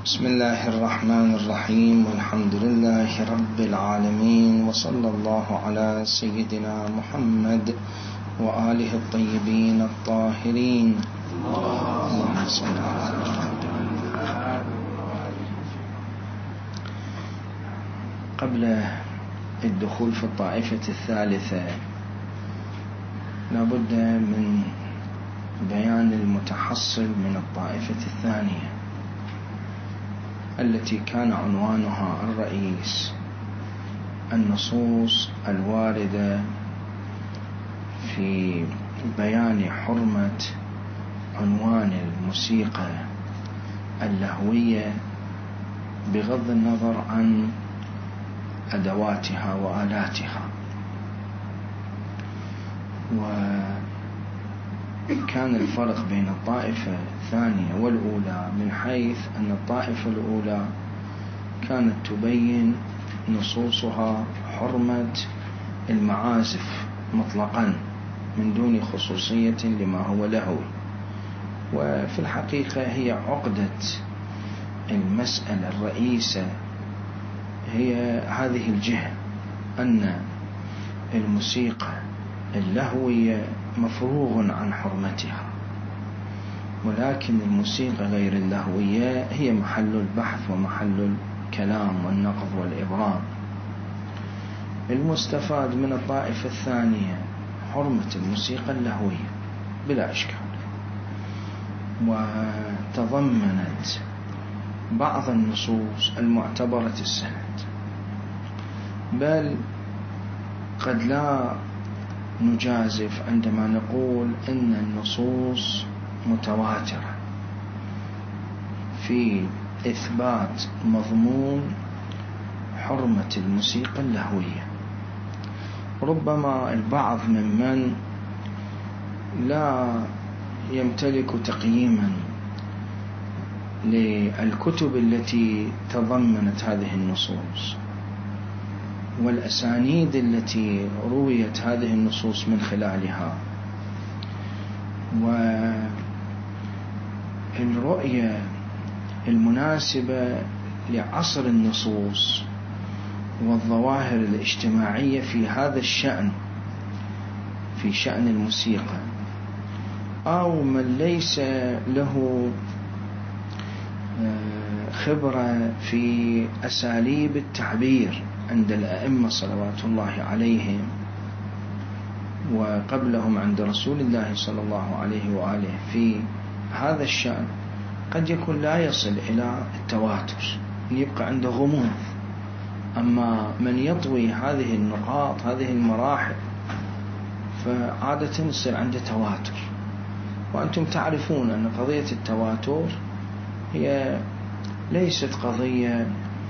بسم الله الرحمن الرحيم، والحمد لله رب العالمين، وصلى الله على سيدنا محمد وآله الطيبين الطاهرين. اللهم صل على محمد. قبل الدخول في الطائفة الثالثة لابد من بيان المتحصل من الطائفة الثانية التي كان عنوانها الرئيس النصوص الواردة في بيان حرمة عنوان الموسيقى اللهوية بغض النظر عن أدواتها وآلاتها. وكان الفرق بين الطائفة الثانية والأولى من حيث أن الطائفة الأولى كانت تبين نصوصها حرمة المعازف مطلقا من دون خصوصية لما هو لهوي. وفي الحقيقة هي عقدة المسألة الرئيسة هي هذه الجهة، أن الموسيقى اللهوية مفروغ عن حرمتها، ولكن الموسيقى غير اللهوية هي محل البحث ومحل الكلام والنقض والإبرام. المستفاد من الطائفة الثانية حرمة الموسيقى اللهوية بلا إشكال، وتضمنت بعض النصوص المعتبرة السند، بل قد لا نجازف عندما نقول إن النصوص متواترة في إثبات مضمون حرمة الموسيقى اللهوية. ربما البعض ممن لا يمتلك تقييما للكتب التي تضمنت هذه النصوص والأسانيد التي رويت هذه النصوص من خلالها، والرؤية المناسبة لعصر النصوص والظواهر الاجتماعية في هذا الشأن، في شأن الموسيقى، أو من ليس له خبرة في أساليب التعبير عند الأئمة صلوات الله عليهم وقبلهم عند رسول الله صلى الله عليه وآله في هذا الشأن، قد يكون لا يصل إلى التواتر، يبقى عنده غموض. أما من يطوي هذه النقاط هذه المراحل فعادة يصير عنده تواتر. وأنتم تعرفون أن قضية التواتر هي ليست قضية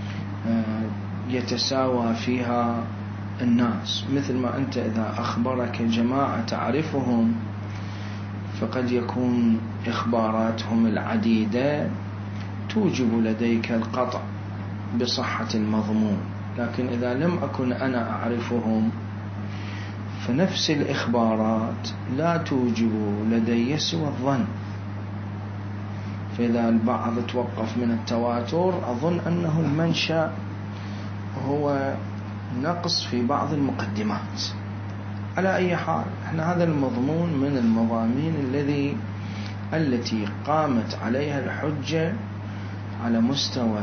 يتساوى فيها الناس، مثل ما أنت إذا أخبرك جماعة تعرفهم فقد يكون إخباراتهم العديدة توجب لديك القطع بصحة المضمون، لكن إذا لم أكن أنا أعرفهم فنفس الإخبارات لا توجب لدي سوى الظن. فإذا البعض توقف من التواتر أظن أنه المنشأ هو نقص في بعض المقدمات. على أي حال، احنا هذا المضمون من المضامين التي قامت عليها الحجة على مستوى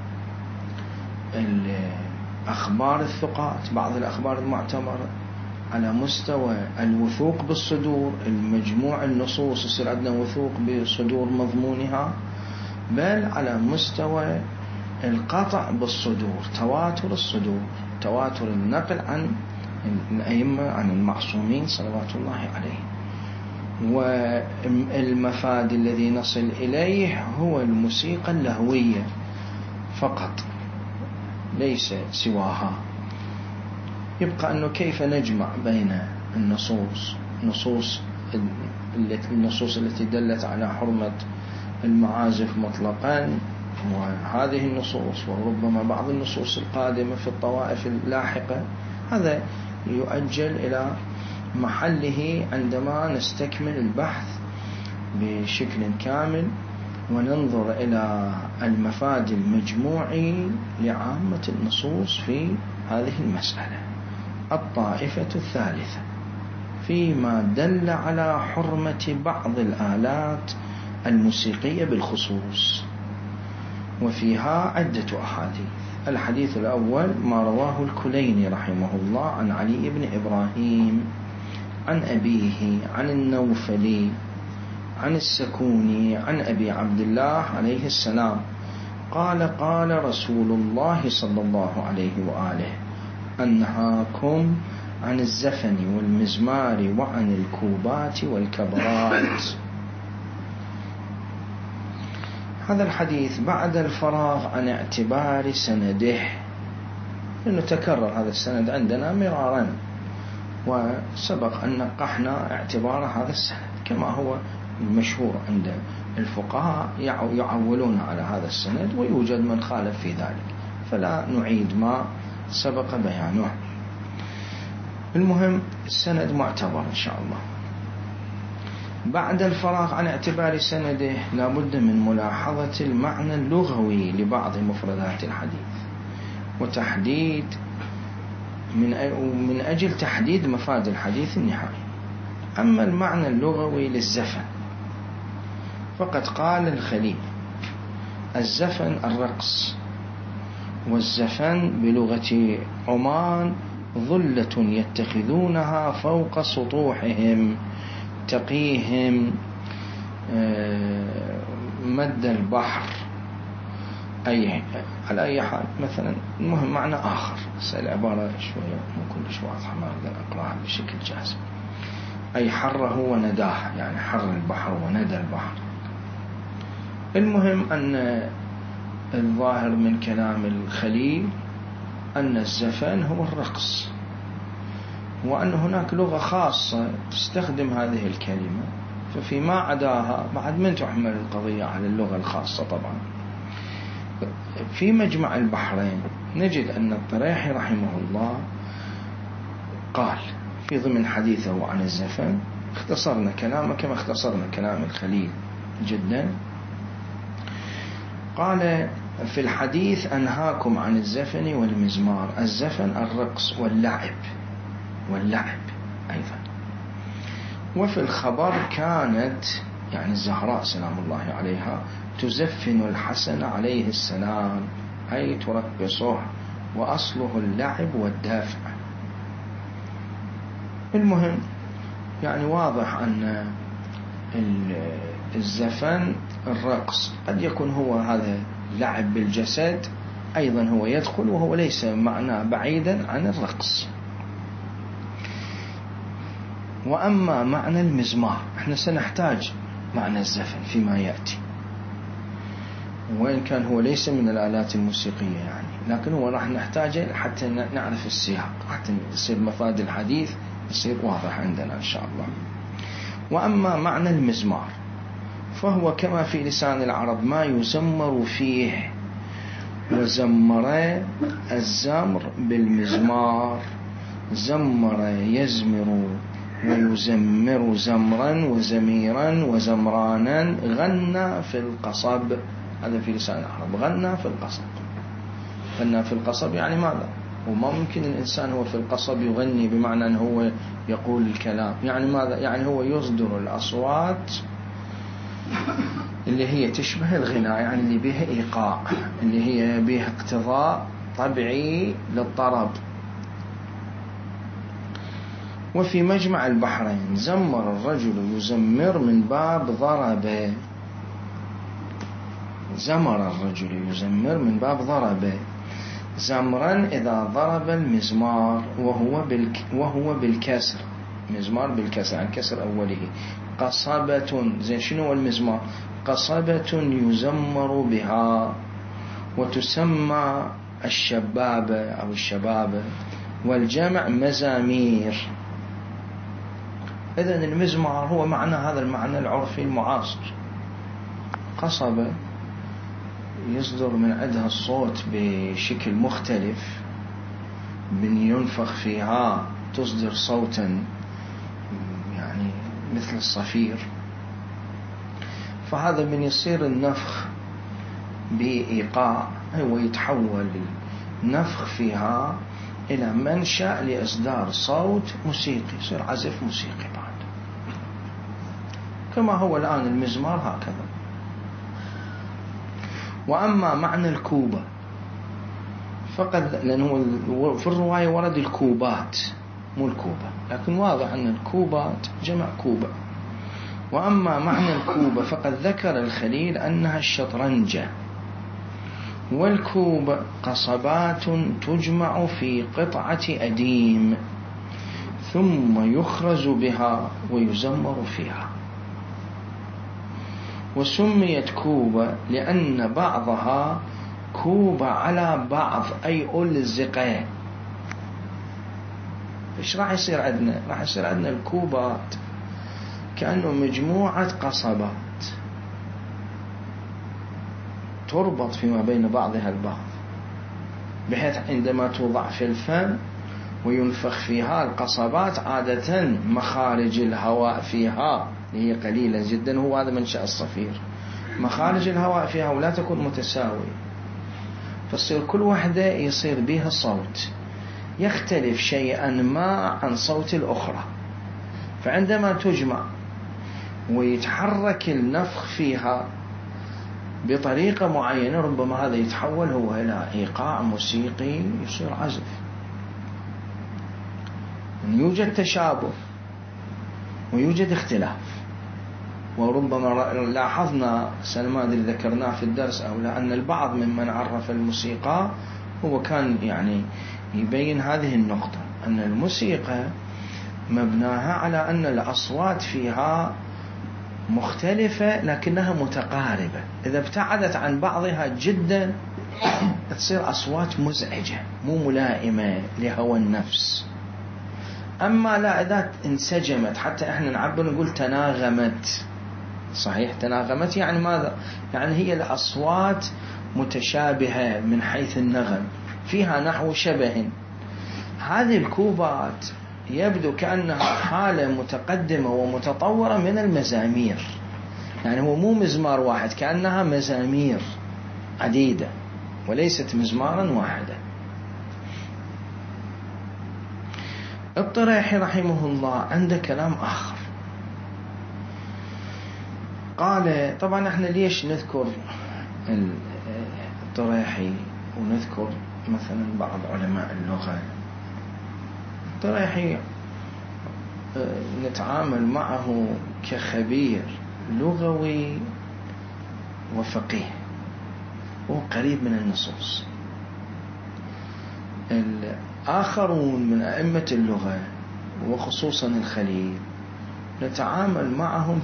الأخبار الثقات، بعض الأخبار المعتبرة، على مستوى الوثوق بالصدور، المجموع النصوص يصير عندنا وثوق بصدور مضمونها، بل على مستوى القطع بالصدور، تواتر الصدور، تواتر النقل عن الأئمة عن المعصومين صلوات الله عليه. والمفاد الذي نصل إليه هو الموسيقى اللهوية فقط، ليس سواها. يبقى أنه كيف نجمع بين النصوص التي دلت على حرمة المعازف مطلقا وهذه النصوص، وربما بعض النصوص القادمة في الطوائف اللاحقة. هذا يؤجل إلى محله عندما نستكمل البحث بشكل كامل وننظر إلى المفاد المجموعي لعامة النصوص في هذه المسألة. الطائفة الثالثة فيما دل على حرمة بعض الآلات الموسيقية بالخصوص، وفيها عدة أحاديث. الحديث الأول ما رواه الكليني رحمه الله عن علي بن إبراهيم عن أبيه عن النوفلي عن السكوني عن أبي عبد الله عليه السلام قال قال رسول الله صلى الله عليه وآله أنهاكم عن الزفن والمزمار وعن الكوبات والكبرات. هذا الحديث بعد الفراغ عن اعتبار سنده، لأنه تكرر هذا السند عندنا مرارا، وسبق أن نقحنا اعتبار هذا السند كما هو المشهور عند الفقهاء، يعولون على هذا السند، ويوجد من خالف في ذلك، فلا نعيد ما سبق بيانه. المهم السند معتبر إن شاء الله. بعد الفراغ عن اعتبار سنده لا بد من ملاحظة المعنى اللغوي لبعض مفردات الحديث، وتحديد من أجل تحديد مفاد الحديث النهائي. أما المعنى اللغوي للزفن فقد قال الخليل الزفن الرقص، والزفن بلغة عمان ظلة يتخذونها فوق سطوحهم تقيهم مد البحر، أي على أي حال مثلا. المهم معنى آخر، العبارة شوية مو كلش واضحة، ما أقدر أقرأها بشكل جازم. أي حره ونداه، يعني حر البحر وندى البحر. المهم أن الظاهر من كلام الخليل أن الزفن هو الرقص، وأن هناك لغة خاصة تستخدم هذه الكلمة، ففيما عداها بعد من تحمل القضية على اللغة الخاصة. طبعا في مجمع البحرين نجد أن الطريحي رحمه الله قال في ضمن حديثه عن الزفن، اختصرنا كلامه كما اختصرنا كلام الخليل جدا، قال في الحديث أنهاكم عن الزفن والمزمار. الزفن الرقص واللعب أيضا. وفي الخبر كانت يعني الزهراء سلام الله عليها تزفن الحسن عليه السلام، أي ترقصه، وأصله اللعب والدافع. المهم يعني واضح أن الزفن الرقص قد يكون هو هذا لعب بالجسد، أيضا هو يدخل، وهو ليس معناه بعيدا عن الرقص. وأما معنى المزمار احنا سنحتاج معنى الزفن فيما يأتي، وإن كان هو ليس من الآلات الموسيقية يعني، لكن هو راح نحتاجه حتى نعرف السياق، حتى يصير مفاد الحديث يصير واضح عندنا إن شاء الله. وأما معنى المزمار فهو كما في لسان العرب ما يزمر فيه، وزمر الزمر بالمزمار، زمر يزمر ويزمر زمرا وزميرا وزمرانا، غنى في القصب. هذا في لسان العرب، غنى في القصب. غنى في القصب يعني ماذا؟ وما ممكن الإنسان هو في القصب يغني بمعنى أنه هو يقول الكلام، يعني ماذا؟ يعني هو يصدر الأصوات اللي هي تشبه الغناء، يعني اللي بها إيقاع، اللي هي بها اقتضاء طبيعي للطرب. وفي مجمع البحرين زمر الرجل يزمر من باب ضرب، زمر الرجل يزمر من باب ضرب، زمرا إذا ضرب المزمار وهو بالكسر، مزمار بالكسر عن كسر أوله. قصبة، زين شنو هو المزمار؟ قصبة يزمر بها، وتسمى الشبابة أو الشبابة، والجمع مزامير. إذن المزمار هو معنى هذا المعنى العرفي المعاصر. قصبة يصدر من عندها الصوت بشكل مختلف، من ينفخ فيها تصدر صوتا يعني مثل الصفير. فهذا من يصير النفخ بإيقاع، هو يتحول النفخ فيها إلى منشأ لإصدار صوت موسيقي، يصير عزف موسيقي بعد، كما هو الآن المزمار هكذا. وأما معنى الكوبة فقد، لأنه في الرواية ورد الكوبات مو الكوبة، لكن واضح أن الكوبات جمع كوبة. وأما معنى الكوبة فقد ذكر الخليل أنها الشطرنجة، والكوب قصبات تجمع في قطعة أديم ثم يخرز بها ويزمر فيها. وسميت كوبة لأن بعضها كوب على بعض، أي ألزق. إيش راح يصير عندنا؟ راح يصير عندنا الكوبات كأنه مجموعة قصبات تربط فيما بين بعضها البعض، بحيث عندما توضع في الفم وينفخ فيها القصبات، عادة مخارج الهواء فيها هي قليلة جدا، هو هذا منشأ الصفير، مخارج الهواء فيها ولا تكون متساوية، فتصير كل واحدة يصير بها صوت يختلف شيئا ما عن صوت الأخرى. فعندما تجمع ويتحرك النفخ فيها بطريقة معينة، ربما هذا يتحول هو إلى إيقاع موسيقي يصير عزف. يوجد تشابه ويوجد اختلاف. وربما لاحظنا سنة اللي ذكرناه في الدرس أو لأن البعض ممن عرف الموسيقى هو كان يعني يبين هذه النقطة، أن الموسيقى مبناها على أن الأصوات فيها مختلفة لكنها متقاربة، إذا ابتعدت عن بعضها جدا تصير أصوات مزعجة مو ملائمة لهوى النفس. أما لا، إذا انسجمت، حتى إحنا نعبر نقول تناغمت، صحيح تناغمت يعني ماذا؟ يعني هي الأصوات متشابهة من حيث النغم، فيها نحو شبه. هذه الكوبات يبدو كأنها حالة متقدمة ومتطورة من المزامير، يعني هو مو مزمار واحد، كأنها مزامير عديدة وليست مزمارا واحدا. الطريحي رحمه الله عنده كلام آخر، قال طبعا احنا ليش نذكر الطريحي ونذكر مثلا بعض علماء اللغة؟ الطريحي نتعامل معه كخبير لغوي وفقيه، هو قريب من النصوص. الآخرون من أئمة اللغة وخصوصا الخليل نتعامل معهم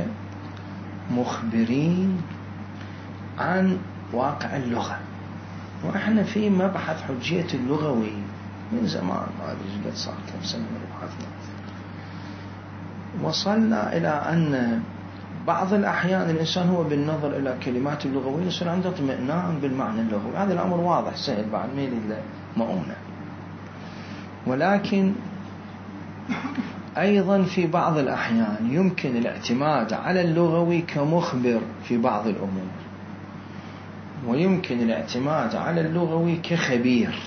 كمخبرين عن واقع اللغة، وإحنا في مبحث حجية اللغوي من زمان، ما أدري قد صار كم سنة من بحثنا، وصلنا إلى أن بعض الأحيان الإنسان هو بالنظر إلى كلمات اللغوية يصير عنده اطمئنان بالمعنى اللغوي، هذا الأمر واضح سهل بعد ميل إلا مؤونة. ولكن أيضا في بعض الأحيان يمكن الاعتماد على اللغوي كمخبر في بعض الأمور، ويمكن الاعتماد على اللغوي كخبير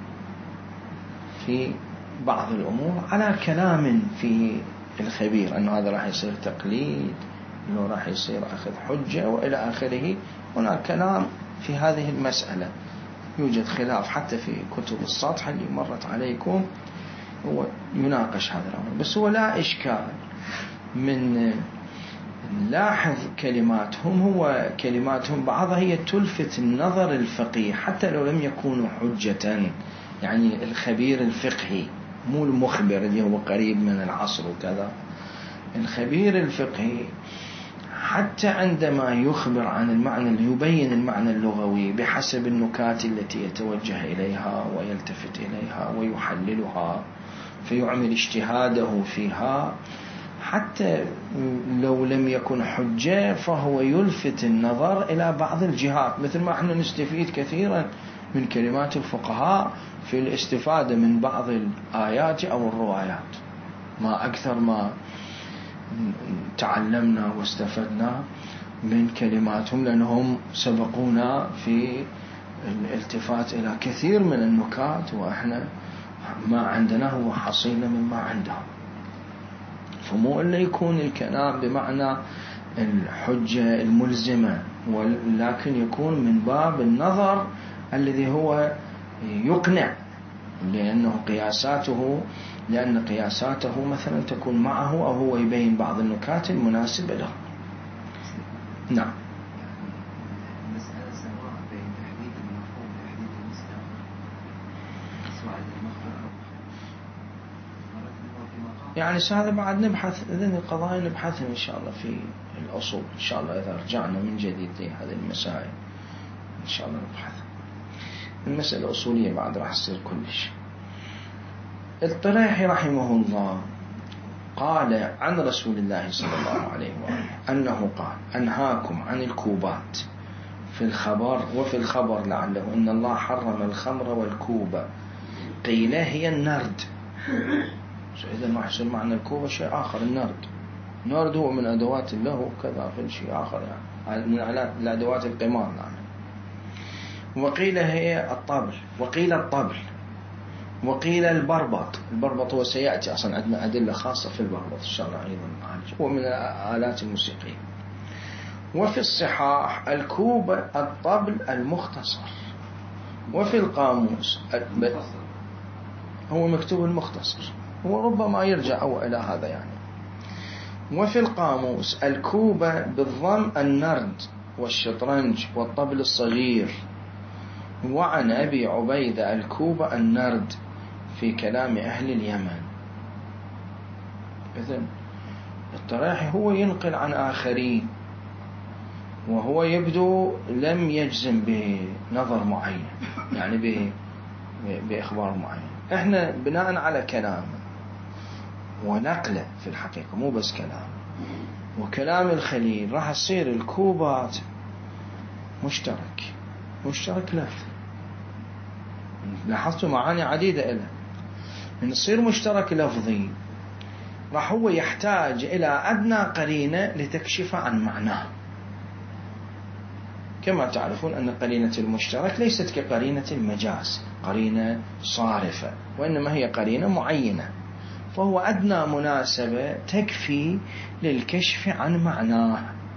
في بعض الأمور على كلام في الخبير، أنه هذا راح يصير تقليد، أنه راح يصير أخذ حجة وإلى آخره. هناك كلام في هذه المسألة، يوجد خلاف حتى في كتب السطح اللي مرت عليكم، هو يناقش هذا الأمر. بس هو لا إشكال من لاحظ كلماتهم، هو كلماتهم بعضها هي تلفت النظر الفقيه حتى لو لم يكونوا حجة، يعني الخبير الفقهي مو المخبر اللي هو قريب من العصر وكذا. الخبير الفقهي حتى عندما يخبر عن المعنى، يبين المعنى اللغوي بحسب النكات التي يتوجه إليها ويلتفت إليها ويحللها، فيعمل اجتهاده فيها، حتى لو لم يكن حجة فهو يلفت النظر إلى بعض الجهات، مثل ما احنا نستفيد كثيرا من كلمات الفقهاء في الاستفادة من بعض الآيات أو الروايات. ما أكثر ما تعلمنا واستفدنا من كلماتهم، لأنهم سبقونا في الالتفات إلى كثير من النكات، وإحنا ما عندنا هو حصيلة مما عندهم. فمو إلا يكون الكلام بمعنى الحجة الملزمة، ولكن يكون من باب النظر الذي هو يقنع، لأن قياساته مثلا تكون معه، أو هو يبين بعض النكات المناسبة له. نعم. المسألة سواء بين تحديد المفهوم وتحديد المصدر، سواء يعني هذا بعد نبحث، إذن القضايا نبحثها إن شاء الله في الأصول إن شاء الله، إذا رجعنا من جديد لهذه المسائل إن شاء الله نبحثها. المسألة الأصولية بعد راح تصير كلش. الطريحي رحمه الله قال عن رسول الله صلى الله عليه وآله أنه قال: أنهاكم عن الكوبات في الخبر، وفي الخبر لعله إن الله حرم الخمر والكوبة، قيل هي النرد. إذا ما حصل معنى الكوبة شيء آخر. النرد هو من أدوات الله كذا في شيء آخر، يعني من الأدوات القمار يعني. وقيل هي الطبل، وقيل الطبل، وقيل البربط هو سيأتي أصلا عندنا أدلة خاصة في البربط إن شاء الله أيضا، هو من الآلات الموسيقية. وفي الصحاح الكوبة الطبل المختصر، وفي القاموس هو مكتوب المختصر، وربما يرجع أو إلى هذا يعني. وفي القاموس الكوبة بالضم النرد والشطرنج والطبل الصغير. وعن أبي عبيدة الكوبة النرد في كلام أهل اليمن. إذن الطريحي هو ينقل عن آخرين، وهو يبدو لم يجزم بنظر معين، يعني بإخبار معين. إحنا بناء على كلامه ونقله في الحقيقة، مو بس كلام وكلام الخليل، راح تصير الكوبات مشترك لفظي. لاحظتوا معاني عديدة إلها، إن يصير مشترك لفظي راح هو يحتاج إلى أدنى قرينة لتكشف عن معناه. كما تعرفون أن قرينة المشترك ليست كقرينة المجاز، قرينة صارفة، وإنما هي قرينة معينة، فهو أدنى مناسبة تكفي للكشف عن معناه.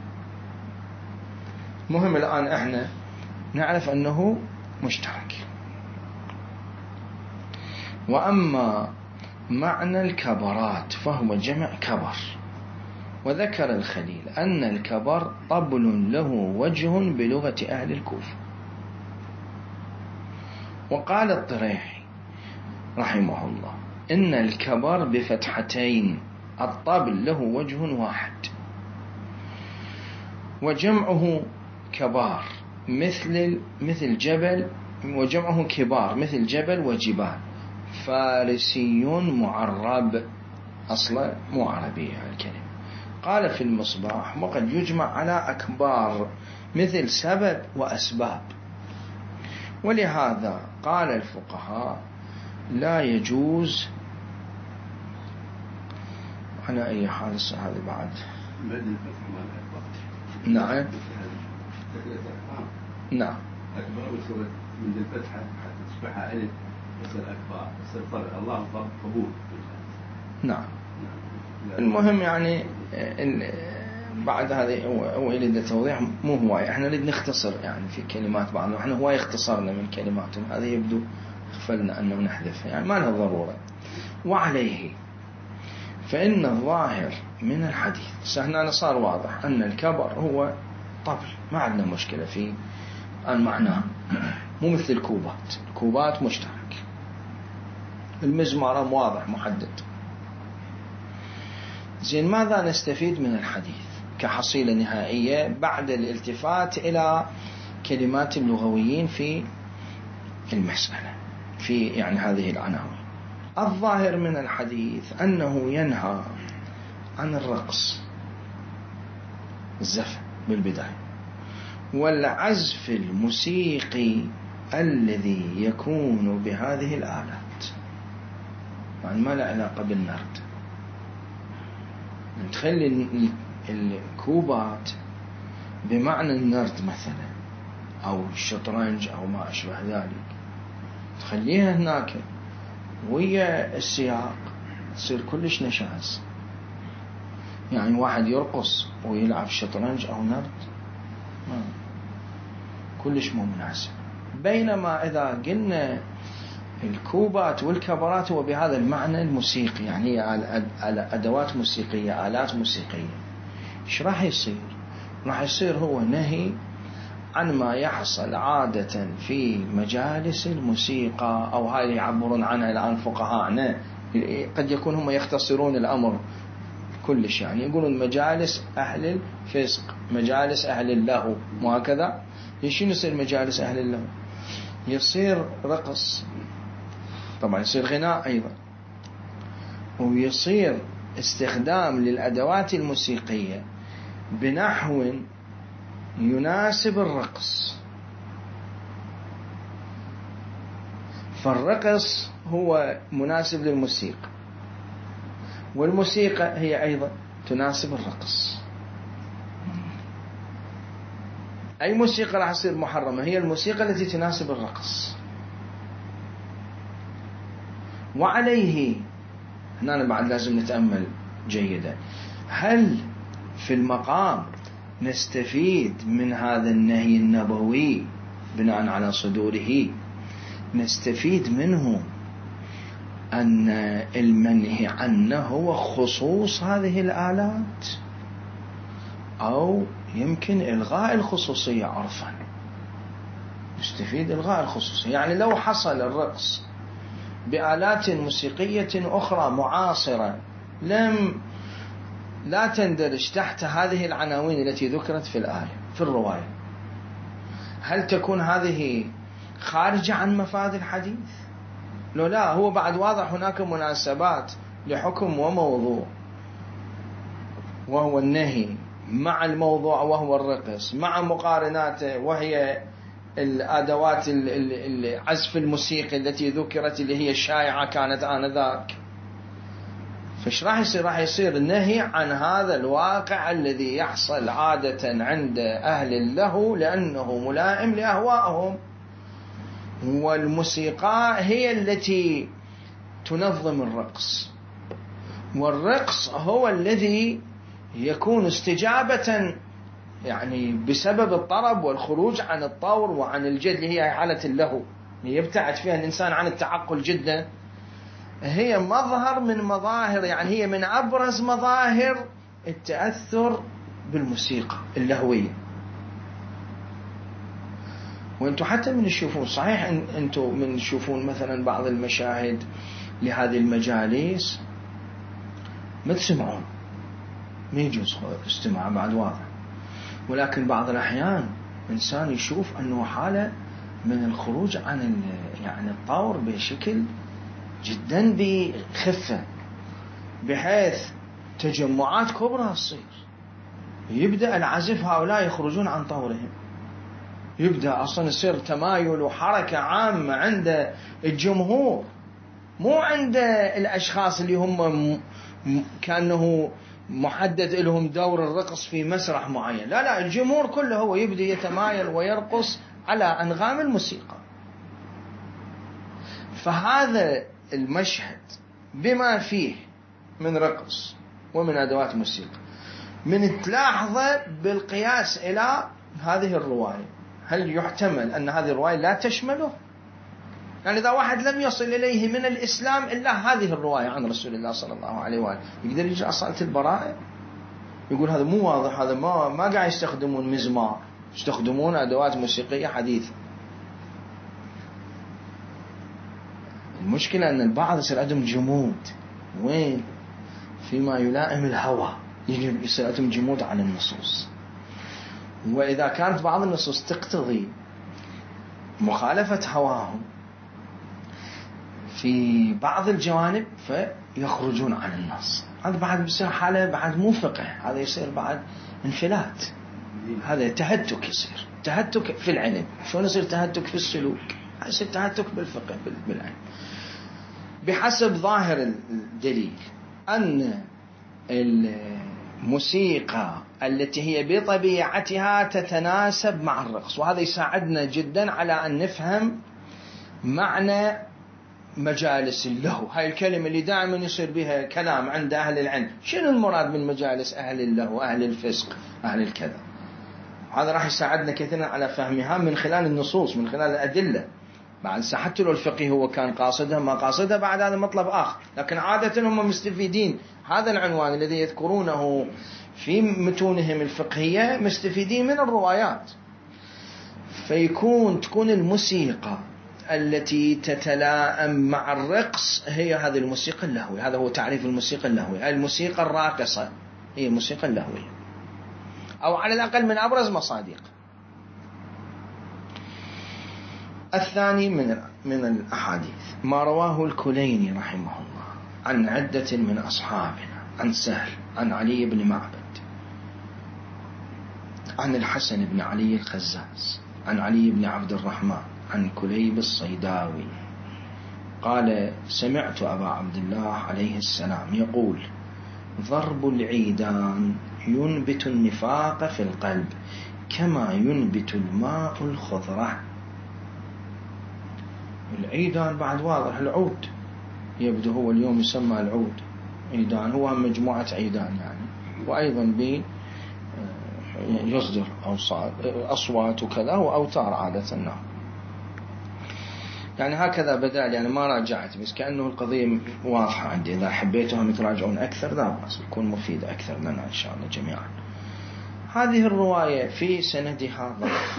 مهم الآن إحنا نعرف أنه مشترك. وأما معنى الكبرات فهو جمع كبر. وذكر الخليل أن الكبر طبل له وجه بلغة أهل الكوفة. وقال الطريحي رحمه الله إن الكبر بفتحتين، الطبل له وجه واحد، وجمعه كبار مثل جبل، وجمعه كبار مثل جبل وجبال. فارسي معرب، أصلا مو عربية الكلمة. قال في المصباح: وقد يجمع على أكبار مثل سبب وأسباب. ولهذا قال الفقهاء لا يجوز. على أي حال هذا بعد نعم نعم أكبر وصلت من الفتحة حتى تصبح ألف يصير أكبر، يصير فرع الله قبول. نعم. المهم يعني بعد هذه هو يريد التوضيح مو هواية، احنا نريد نختصر يعني في كلمات بعضنا، احنا هواية اختصرنا من كلماتهم، هذا يبدو خفلنا أنه نحذفها، يعني ما لها ضرورة. وعليه فإن الظاهر من الحديث، سهنا صار واضح أن الكبر هو طبل، ما عندنا مشكلة فيه عن معناه، مو مثل الكوبات مشترك. المزمار واضح محدد. زين، ماذا نستفيد من الحديث كحصيلة نهائية بعد الالتفات إلى كلمات اللغويين في المسألة، في يعني هذه العناوين؟ الظاهر من الحديث أنه ينهى عن الرقص، الزفة بالبداية، والعزف الموسيقي الذي يكون بهذه الآلات، يعني ما له علاقة بالنرد. تخلي الكوبات بمعنى النرد مثلا أو الشطرنج أو ما أشبه ذلك، تخليها هناك ويا السياق تصير كلش نشاز. يعني واحد يرقص ويلعب شطرنج أو نرد كلش مو مناسب. بينما إذا قلنا الكوبات والكبرات هو بهذا المعنى الموسيقي، يعني أدوات موسيقية، آلات موسيقية، إيش راح يصير؟ راح يصير هو نهي عن ما يحصل عادة في مجالس الموسيقى، أو هاي يعبرون عنها الآن فقهاءنا، قد يكون هم يختصرون الأمر كلش، يعني يقولون مجالس أهل الفسق، مجالس أهل اللهو، وهكذا. شنو يصير مجالس أهل اللهو؟ يصير رقص، طبعا يصير غناء أيضا، ويصير استخدام للأدوات الموسيقية بنحو يناسب الرقص. فالرقص هو مناسب للموسيقى، والموسيقى هي أيضا تناسب الرقص. أي موسيقى راح تصير محرمة؟ هي الموسيقى التي تناسب الرقص. وعليه هنا بعد لازم نتأمل جيدا، هل في المقام نستفيد من هذا النهي النبوي بناء على صدوره، نستفيد منه أن المنهي عنه هو خصوص هذه الآلات، أو يمكن إلغاء الخصوصية عرفا؟ نستفيد إلغاء الخصوصية، يعني لو حصل الرقص بآلات موسيقية أخرى معاصرة لا تندرج تحت هذه العناوين التي ذكرت في الآية في الرواية، هل تكون هذه خارجة عن مفاد الحديث؟ لا، هو بعد واضح هناك مناسبات لحكم وموضوع، وهو النهي مع الموضوع وهو الرقص، مع مقارناته وهي الأدوات العزف الموسيقي التي ذكرت اللي هي الشائعة كانت آنذاك. فايش راح يصير؟ راح يصير النهي عن هذا الواقع الذي يحصل عادة عند أهل اللهو لأنه ملائم لأهوائهم، والموسيقى هي التي تنظم الرقص، والرقص هو الذي يكون استجابة يعني بسبب الطرب والخروج عن الطور وعن الجد، اللي هي حالة اللهو يبتعد فيها الإنسان عن التعقل جدا. هي مظهر من مظاهر، يعني هي من أبرز مظاهر التأثر بالموسيقى اللهوية. وانتم حتى من تشوفون، صحيح انتم من تشوفون مثلا بعض المشاهد لهذه المجالس ما تسمعون، ما يجوز استماع بعد واضح، ولكن بعض الأحيان إنسان يشوف أنه حالة من الخروج عن يعني الطور بشكل جدا بخفة، بحيث تجمعات كبرى تصير، يبدأ العزف هؤلاء يخرجون عن طورهم، يبدأ أصلا يصير تمايل وحركة عامة عند الجمهور، مو عند الأشخاص اللي هم كأنه محدد لهم دور الرقص في مسرح معين. لا، الجمهور كله هو يبدأ يتمايل ويرقص على أنغام الموسيقى. فهذا المشهد بما فيه من رقص ومن أدوات موسيقى من تلاحظه بالقياس إلى هذه الرواية، هل يحتمل أن هذه الرواية لا تشمله؟ يعني إذا واحد لم يصل إليه من الإسلام إلا هذه الرواية عن رسول الله صلى الله عليه وآله، يقدر يجي أصالة البراءة يقول هذا مو واضح، هذا ما قاعد يستخدمون مزمار، يستخدمون أدوات موسيقية حديثة. المشكلة أن البعض يصير عندهم جمود، وين فيما يلائم الهوى يصير عندهم جمود على النصوص، وإذا كانت بعض النصوص تقتضي مخالفة هواهم في بعض الجوانب فيخرجون عن النص. هذا بعد بيصير حالة بعد مو فقه، هذا يصير بعد انفلات، هذا تهتك، يصير تهتك في العلم. شلون يصير تهتك في السلوك؟ يصير تهتك بالفقه بالعلم. بحسب ظاهر الدليل أن موسيقى التي هي بطبيعتها تتناسب مع الرقص، وهذا يساعدنا جدا على أن نفهم معنى مجالس اللهو. هاي الكلمة اللي دائما يصير بها كلام عند أهل العلم، شنو المراد من مجالس أهل اللهو، أهل الفسق، أهل الكذا؟ هذا راح يساعدنا كثيرا على فهمها من خلال النصوص، من خلال الأدلة. بعد حتى لو الفقيه هو كان قاصدها ما قاصدها بعد هذا مطلب آخر، لكن عادة هم مستفيدين هذا العنوان الذي يذكرونه في متونهم الفقهية، مستفيدين من الروايات. تكون الموسيقى التي تتلائم مع الرقص هي هذه الموسيقى اللهوية. هذا هو تعريف الموسيقى اللهوية، الموسيقى الراقصة هي الموسيقى اللهوية، أو على الأقل من أبرز مصادق. الثاني من الأحاديث ما رواه الكليني رحمه الله عن عدة من أصحابنا، عن سهل، عن علي بن معبد، عن الحسن بن علي الخزاز، عن علي بن عبد الرحمن، عن كليب الصيداوي قال: سمعت أبا عبد الله عليه السلام يقول: ضرب العيدان ينبت النفاق في القلب كما ينبت الماء الخضرة. العيدان بعد واضح، العود يبدو هو اليوم يسمى العود، عيدان هو مجموعة عيدان يعني، وأيضا يصدر أصوات وكذا وأوتار عادة. نعم، يعني هكذا بدال، يعني ما راجعت، بس كأنه القضية واضحة عندي. إذا حبيتهم تراجعون أكثر لا بأس، يكون مفيد أكثر لنا إن شاء الله جميعا. هذه الرواية في سندها ضعف،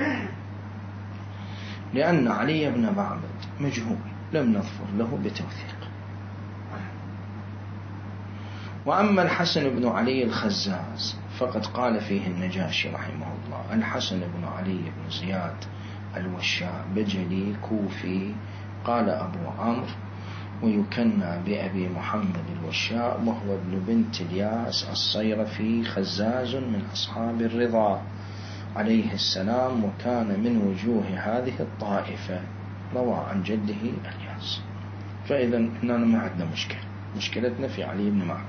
لأن علي بن معبد مجهول، لم نظفر له بتوثيق. وأما الحسن بن علي الخزاز فقد قال فيه النجاشي رحمه الله: الحسن بن علي بن زياد الوشاء بجلي كوفي، قال أبو عمرو، ويكنى بأبي محمد الوشاء، وهو ابن بنت الياس الصيرفي، خزاز من أصحاب الرضا عليه السلام، وكان من وجوه هذه الطائفة، روى عن جده الياس. فإذا إننا ما عندنا مشكلتنا في علي بن معبد.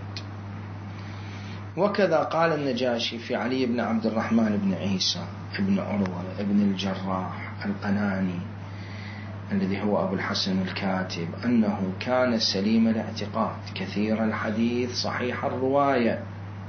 وكذا قال النجاشي في علي بن عبد الرحمن بن عيسى ابن عروة ابن الجراح القناني الذي هو أبو الحسن الكاتب، أنه كان سليم الاعتقاد كثير الحديث صحيح الرواية.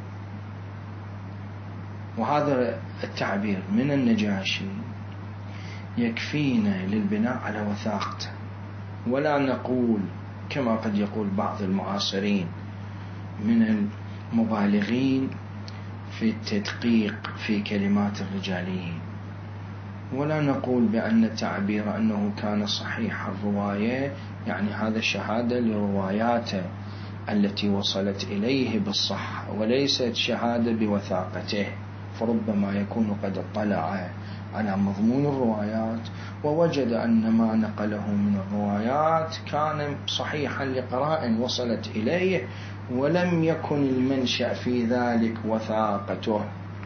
وهذا التعبير من النجاشي يكفينا للبناء على وثاقته، ولا نقول كما قد يقول بعض المعاصرين من المبالغين في التدقيق في كلمات الرجاليين، ولا نقول بأن التعبير أنه كان صحيح الرواية يعني هذا شهادة لرواياته التي وصلت إليه بالصحة، وليست شهادة بوثاقته. فربما يكون قد اطلع على مضمون الروايات ووجد أن ما نقله من الروايات كان صحيحا لقراء وصلت إليه، ولم يكن المنشأ في ذلك وثاقته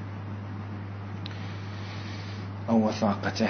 أو وثاقته.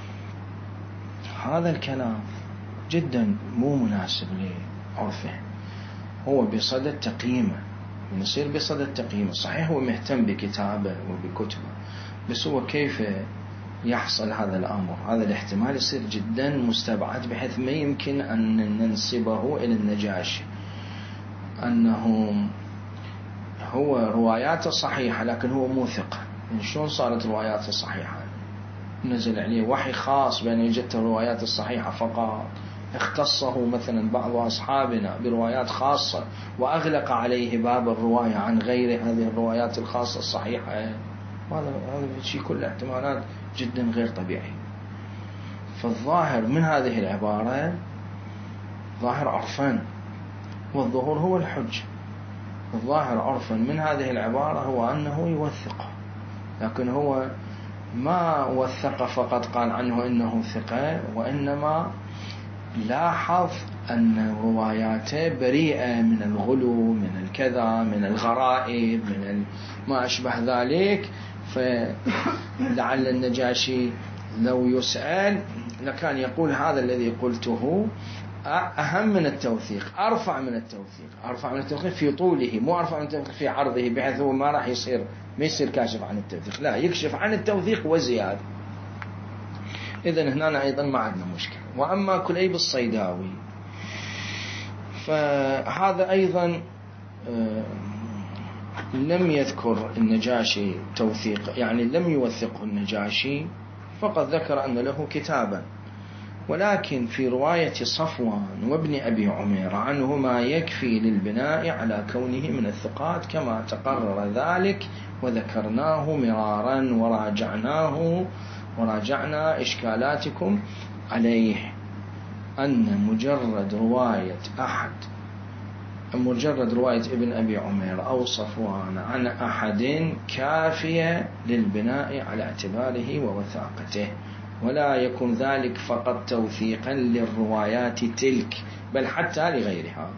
هذا الكلام جدا مو مناسب لعرفه، هو بصدد تقييمه، نصير بصدد تقييمه. صحيح هو مهتم بكتابه وبكتبه، بس هو كيف يحصل هذا الأمر؟ هذا الاحتمال يصير جدا مستبعد، بحيث ما يمكن أن ننسبه إلى النجاشي أنه هو رواياته صحيحة لكن هو مو ثقة. يعني شلون صارت رواياته صحيحة؟ نزل عليه وحي خاص بأن يجد الروايات الصحيحة فقط، اختصه مثلا بعض أصحابنا بروايات خاصة وأغلق عليه باب الرواية عن غير هذه الروايات الخاصة الصحيحة. هذا الشيء كله احتمالات جدا غير طبيعي. فالظاهر من هذه العبارة ظاهر عرفان، والظهور هو الحج. الظاهر عرفا من هذه العبارة هو أنه يوثقه، لكن هو ما وثق فقط قال عنه إنه ثقة، وإنما لاحظ أن رواياته بريئة من الغلو، من الكذا، من الغرائب، من ما أشبه ذلك. فلعل النجاشي لو يسأل لكان يقول هذا الذي قلته أهم من التوثيق، أرفع من التوثيق، أرفع من التوثيق في طوله، مو أرفع من التوثيق في عرضه، بحيث هو ما راح ما يصير كاشف عن التوثيق، لا، يكشف عن التوثيق وزيادة. إذن هنا أيضا ما عندنا مشكلة. وأما كليب الصيداوي فهذا أيضا لم يذكر النجاشي توثيق، يعني لم يوثقه النجاشي، فقد ذكر أن له كتابا، ولكن في رواية صفوان وابن أبي عمير عنهما يكفي للبناء على كونه من الثقات، كما تقرر ذلك وذكرناه مرارا وراجعنا إشكالاتكم عليه، أن مجرد رواية ابن أبي عمير أو صفوان عن أحد كافية للبناء على اعتباره ووثاقته، ولا يكون ذلك فقط توثيقا للروايات تلك، بل حتى لغيرها.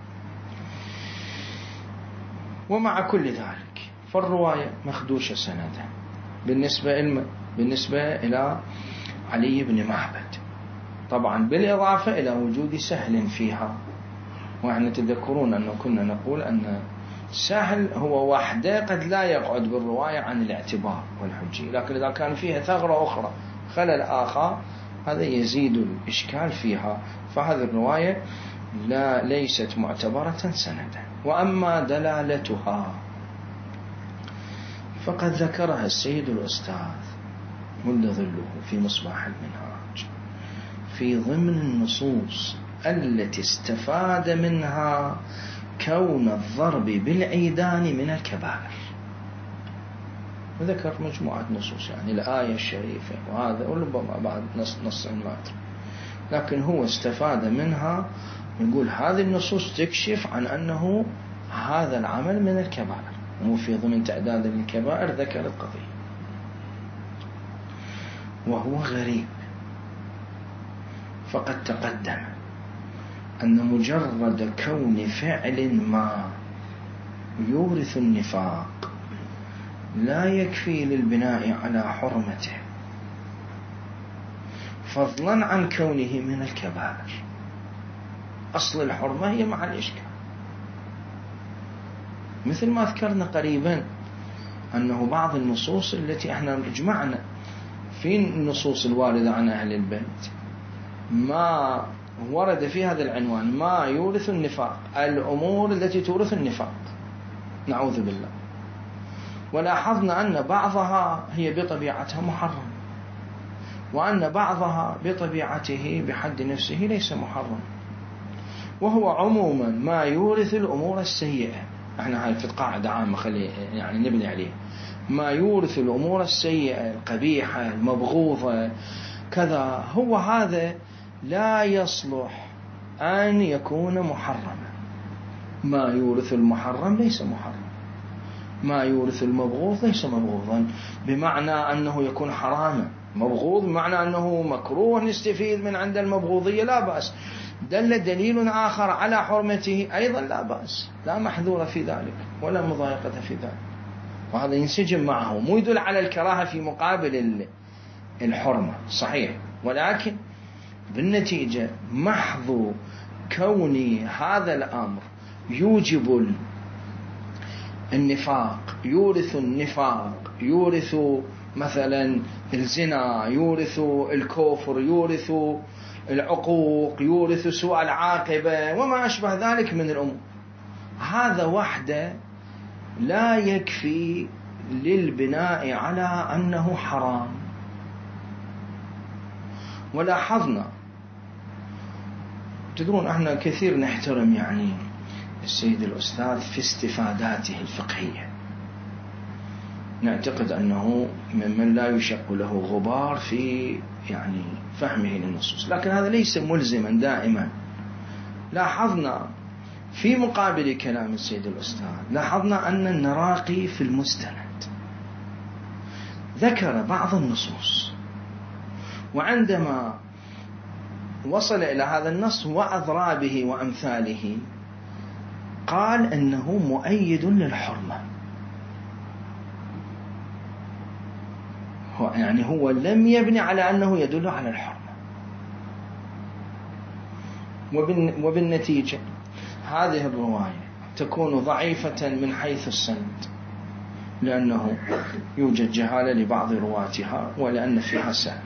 ومع كل ذلك فالرواية مخدوشة سندا بالنسبة إلى علي بن معبد، طبعا بالإضافة إلى وجود سهل فيها. وإحنا تذكرون أنه كنا نقول أن سهل هو وحده قد لا يقعد بالرواية عن الاعتبار والحجية، لكن إذا كان فيها ثغرة أخرى، خلل آخر، هذا يزيد الإشكال فيها، فهذه الرواية ليست معتبرة سندا. وأما دلالتها فقد ذكرها السيد الأستاذ مل ظله في مصباح المنهاج في ضمن النصوص التي استفاد منها كون الضرب بالعيدان من الكبائر، وذكر مجموعة نصوص، يعني الآية الشريفة وهذا، وربما بعد نص ماتر، لكن هو استفاد منها، يقول هذه النصوص تكشف عن أنه هذا العمل من الكبائر، وفي ضمن تعداد الكبائر ذكر القضية. وهو غريب، فقد تقدم أن مجرد كون فعل ما يورث النفاق لا يكفي للبناء على حرمته، فضلا عن كونه من الكبائر. أصل الحرمة هي مع الإشكال، مثل ما ذكرنا قريبا أنه بعض النصوص التي احنا جمعنا في النصوص الواردة عن أهل البيت ما ورد في هذا العنوان ما يورث النفاق، الأمور التي تورث النفاق، نعوذ بالله. ولاحظنا أن بعضها هي بطبيعتها محرم، وأن بعضها بطبيعته بحد نفسه ليس محرم. وهو عموما ما يورث الأمور السيئة، احنا هاي في قاعدة عامة خلي يعني نبني عليه، ما يورث الأمور السيئة القبيحة المبغوضة كذا، هو هذا لا يصلح أن يكون محرما. ما يورث المحرم ليس محرم، ما يورث المبغوض ليس مبغوضا، بمعنى أنه يكون حراما. مبغوض بمعنى أنه مكروه نستفيد من عند المبغوضية، لا بأس. دل دليل آخر على حرمته أيضا لا بأس، لا محذور في ذلك ولا مضايقة في ذلك، وهذا ينسجم معه، مو يدل على الكراهة في مقابل الحرمة صحيح، ولكن بالنتيجة محض كون هذا الأمر يوجب النفاق، يورث النفاق، يورث مثلا الزنا، يورث الكفر، يورث العقوق، يورث سوء العاقبة وما أشبه ذلك من الأمور، هذا وحده لا يكفي للبناء على أنه حرام. ولاحظنا، تدرون احنا كثير نحترم يعني السيد الأستاذ في استفاداته الفقهية، نعتقد أنه ممن لا يشق له غبار في يعني فهمه للنصوص، لكن هذا ليس ملزما دائما. لاحظنا في مقابل كلام السيد الأستاذ، لاحظنا أن النراقي في المستند ذكر بعض النصوص، وعندما وصل إلى هذا النص وأضرابه وأمثاله قال أنه مؤيد للحرمة، يعني هو لم يبني على أنه يدل على الحرمة. وبالنتيجة هذه الرواية تكون ضعيفة من حيث السند، لأنه يوجد جهالة لبعض رواتها ولأن فيها سهل،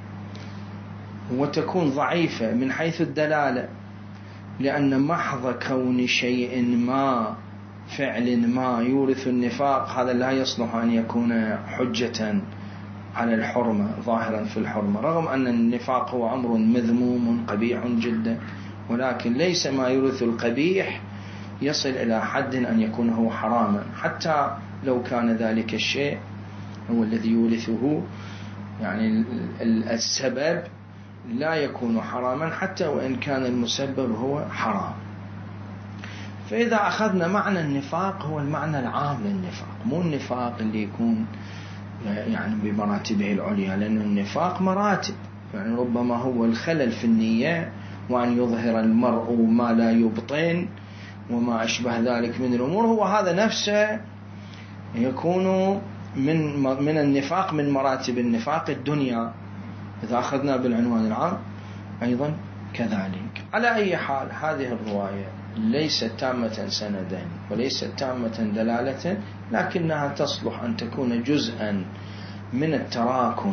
وتكون ضعيفة من حيث الدلالة، لأن محض كون شيء ما فعل ما يورث النفاق هذا لا يصلح أن يكون حجة على الحرمة ظاهرا في الحرمة، رغم أن النفاق هو أمر مذموم قبيح جدا، ولكن ليس ما يورث القبيح يصل إلى حد أن يكون هو حراما، حتى لو كان ذلك الشيء هو الذي يورثه، يعني السبب لا يكون حراما حتى وإن كان المسبب هو حرام. فإذا أخذنا معنى النفاق هو المعنى العام للنفاق، مو النفاق اللي يكون يعني بمراتبه العليا، لأن النفاق مراتب، يعني ربما هو الخلل في النية، وأن يظهر المرء ما لا يبطن وما أشبه ذلك من الأمور، هو هذا نفسه يكون من النفاق، من مراتب النفاق الدنيا، إذا أخذنا بالعنوان العام أيضا كذلك. على أي حال هذه الرواية ليست تامة سندا وليست تامة دلالة، لكنها تصلح أن تكون جزءا من التراكم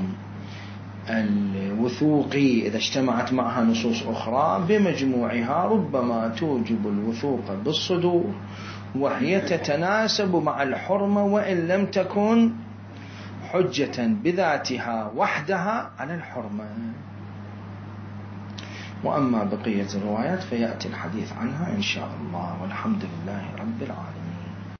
الوثوقي إذا اجتمعت معها نصوص أخرى، بمجموعها ربما توجب الوثوق بالصدور، وهي تتناسب مع الحرمة وإن لم تكن حجة بذاتها وحدها على الحرمة. وأما بقية الروايات فيأتي الحديث عنها إن شاء الله، والحمد لله رب العالمين.